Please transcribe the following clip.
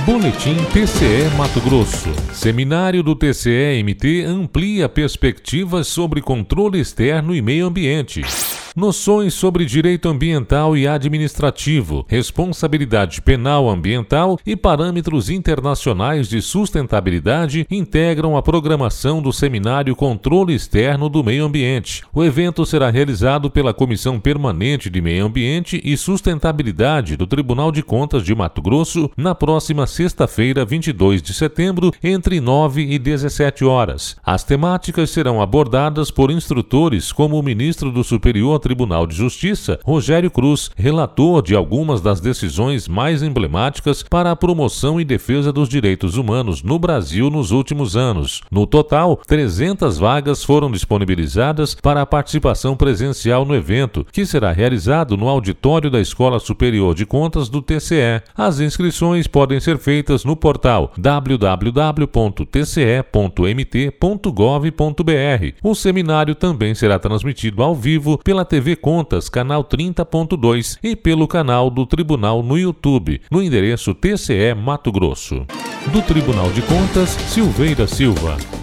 Boletim TCE Mato Grosso. Seminário do TCE-MT amplia perspectivas sobre controle externo e meio ambiente. Noções sobre direito ambiental e administrativo, responsabilidade penal ambiental e parâmetros internacionais de sustentabilidade integram a programação do Seminário Controle Externo do Meio Ambiente. O evento será realizado pela Comissão Permanente de Meio Ambiente e Sustentabilidade do Tribunal de Contas de Mato Grosso na próxima sexta-feira, 22 de setembro, entre 9 e 17 horas. As temáticas serão abordadas por instrutores como o ministro do Superior Tribunal de Justiça, Rogério Cruz, relator de algumas das decisões mais emblemáticas para a promoção e defesa dos direitos humanos no Brasil nos últimos anos. No total, 300 vagas foram disponibilizadas para a participação presencial no evento, que será realizado no auditório da Escola Superior de Contas do TCE. As inscrições podem ser feitas no portal www.tce.mt.gov.br. O seminário também será transmitido ao vivo pela TV Contas, canal 30.2 e pelo canal do Tribunal no YouTube, no endereço TCE Mato Grosso. Do Tribunal de Contas, Silveira Silva.